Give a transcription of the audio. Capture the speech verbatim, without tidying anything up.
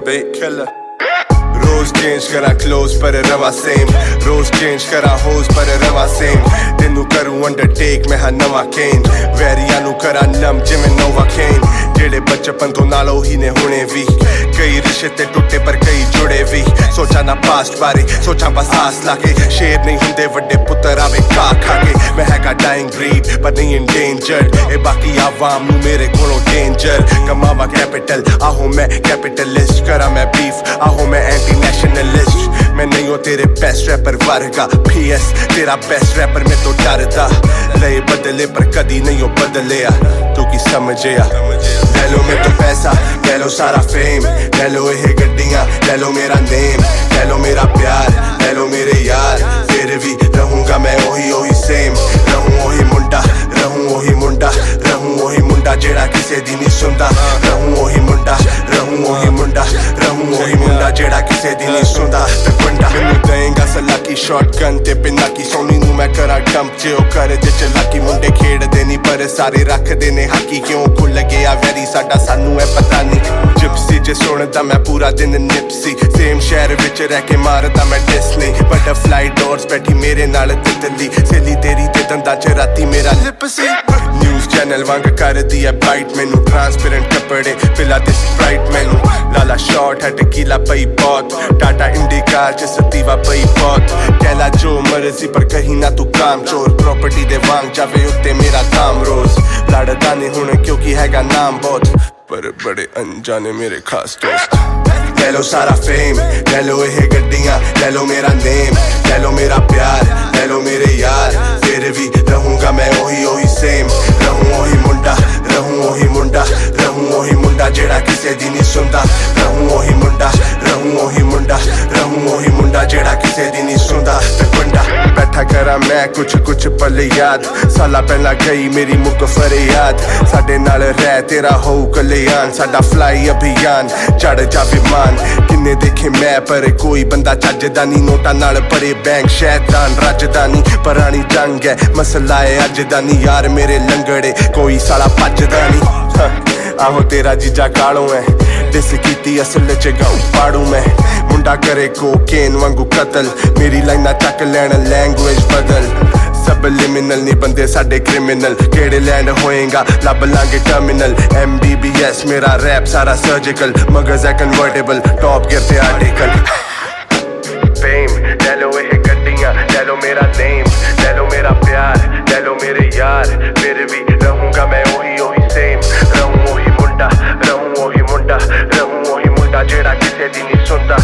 beat killer रोज change करा close पर रवा सेम रोज चेंज करा होज पर रवा सेम तेनू करूं अंडरटेक मैं हाँ नवा केन वैरिया नू करा नम जिमें नोवा केन जेड़े बचपन तो नालो ही ने होने भी कई रिश्ते टूटे पर कई जुड़े भी सोचा ना पास्ट बारे सोचा बस आस लाके शेर नहीं हुंदे वड्डे पुत्तर आवे खा खा के मैं हैगा डाइंग ब्रीड पर नहीं इंडेंजर्ड ए बाकी आवाम नू मेरे कोलों डेंजर कमावा कैपिटल आहो मैं कैपिटलिस्ट करा मैं बीफ आहो मैं एंटी नेशनलिस्ट मैं नहीं हूँ तेरे बेस्ट रैपर वर्गा पीएस तेरा बेस्ट रैपर मैं तो डरदा लय बदले पर कदी नहीं हो बदलिया तू की समझिया ले लो मैं तो पैसा ले लो सारा फेम ले लो ये गड्डियां ले लो मेरा नेम ले लो मेरा प्यार ले लो मेरे यार फिर भी रहूंगा मैं वही वही सेम रहूं वही मुंडा रहूं वही मुंडा रहूं वही मुंडा जेड़ा किसे दी नहीं सुनदा रहूं वही मुंडा रहूं वही मुंडा रहूं वही मुंडा जेड़ा किसे दी नहीं सुनदा ते बंदा मैनू देंगा सलाकी शॉटगन ते पिन्ना की सोनी नू मैं करा डंप जे ओ करे जे चलाकी मुंडे खेड़दे नहीं पर सारे रखदे ने हाकी क्यों खुल गया वैरी साडा सानू है पता नहीं जिप्सी जे सुनदा मैं पूरा दिन निप्सी सेम शहर विच रह के मारदा मैं डिस्नी बटरफ्लाई डोर्स बैठी मेरे नाल तितली सेली तेरी ते दंदा च राती मेरा लिपसी न्यूज़ चैनल वांग कर दिया बाइट मैनू ट्रांसपेरेंट कपड़े पिला दे स्प्राइट मैनू लाला शॉट है टीला पई बहुत टाटा इंडिका च सतीवा पई बहुत कहला जो मर्जी पर कहीं ना तू काम चोर प्रॉपर्टी दे वांग जावे उत्ते मेरा काम रोज लड़दा नहीं हुण क्योंकि हैगा नाम बहुत पर बड़े अनजाने मेरे खास दोस्त ले लो सारा फेम ले लो ये गड्डियां ले लो मेरा नेम ले लो मेरा प्यार ले लो मेरे यार फिर भी रहूंगा मैं वही वही सेम रहूं वही मुंडा रहूं वही मुंडा रहूं वही मुंडा जेड़ा किसे दी नहीं सुनदा रहूं वही मुंडा रहूं वही मुंडा रहूं वही मुंडा जेड़ा किसे दी नहीं सुनदा ते बंदा बैठा करा मैं कुछ कुछ पल याद साला पहला गई मेरी मुक फरियाद साडे नाल रह तेरा होऊ कल्याण साडा फ्लाई अभियान चढ़ जा विमान किन्ने देखे मैं पर कोई बंदा चजदा नहीं नोटा नाल भरे बैंक शैतान राजधानी पुरानी जंग है मसला है अज दा नहीं यार मेरे लंगड़े कोई साला भजदा नहीं आहो तेरा जीजा कालो है दिस कीती असल च गाऊं पाड़ू मैं मुंडा करे कोकेन वांगू कतल मेरी लाइना चक लैन लैंग्वेज बदल सब लिमिनल नहीं बंदे साडे क्रिमिनल केड़े लैंड होएगा लब लांगे terminal M B B S मेरा रैप सारा सर्जिकल मगज है कन्वर्टेबल टॉप गियर ते आर्टिकल फेम ले लो ये गड्डियां ले लो मेरा नेम ले लो मेरा प्यार ले लो मेरे यार फिर भी रहूंगा मैं वही वही सेम रहूं वही मुंडा रहूं वही मुंडा रहूं वही मुंडा जेड़ा किसे दी नहीं सुनदा